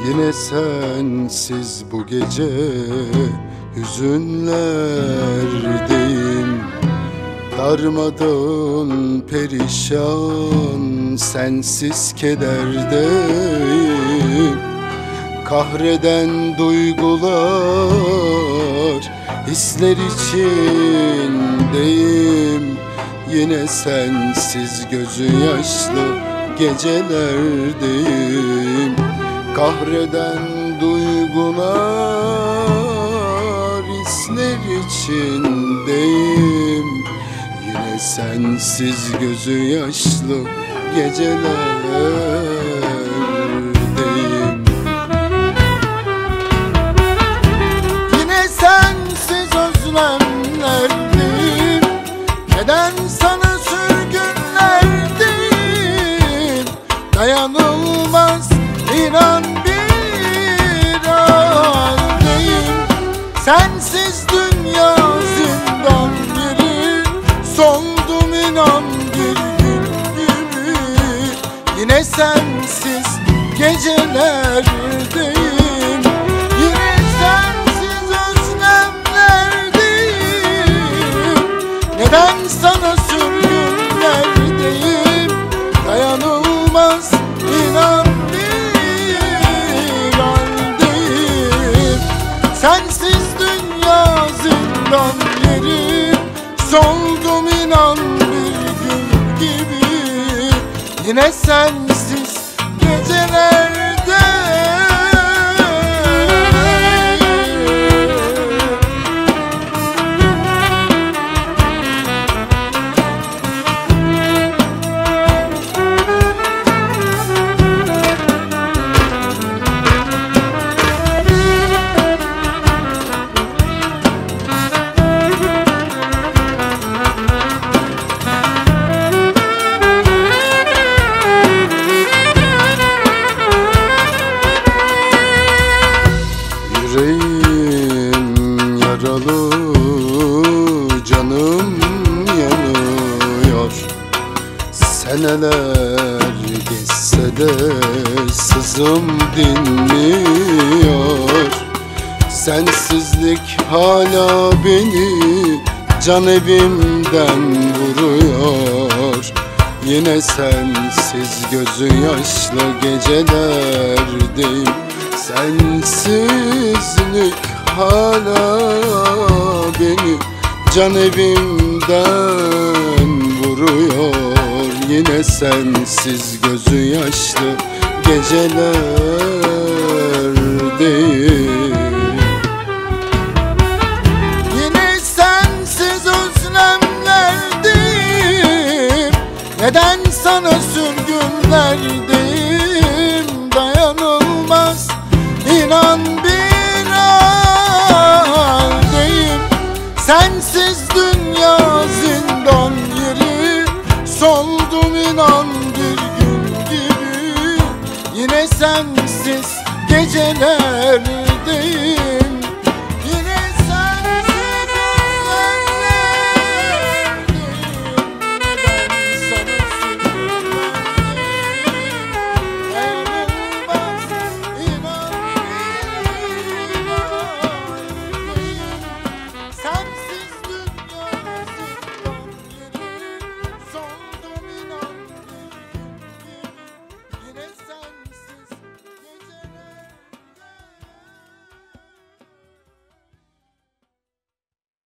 Yine sensiz bu gece hüzünlerdeyim. Darmadağın perişan sensiz kederdeyim. Kahreden duygular, hisler içindeyim. Yine sensiz gözü yaşlı gecelerdeyim. Kahreden duygular, hisler içindeyim. Yine sensiz gözü yaşlı gecelerdeyim. Yine sensiz özlemlerdeyim. Neden sana sürgünlerdeyim? Dayanılmaz inan bir haldeyim. Sensiz dünya zindan yeri, soldum inan bir gün gibi. Yine sensiz gecelerdeyim. Yine sensiz özlemlerdeyim. Neden sana sürgünlerdeyim? Dayanılmaz inan bir haldeyim. Sensiz dünya zindan yeri, soldum inan bir gün gibi. Yine sensiz gecelerde. Yüreğim yaralı, canım yanıyor. Seneler geçse de sızım dinmiyor. Sensizlik hala beni can evimden vuruyor. Yine sensiz gözü yaşlı gecelerdeyim. Sensizlik hala beni can evimden vuruyor. Yine sensiz gözü yaşlı gecelerdeyim. Yine sensiz özlemlerdeyim. Neden sana sürgünlerdeyim? Dayanılmaz İnan bir haldeyim. Sensiz dünya zindan yeri, soldum inan bir gün gibi. Yine sensiz geceler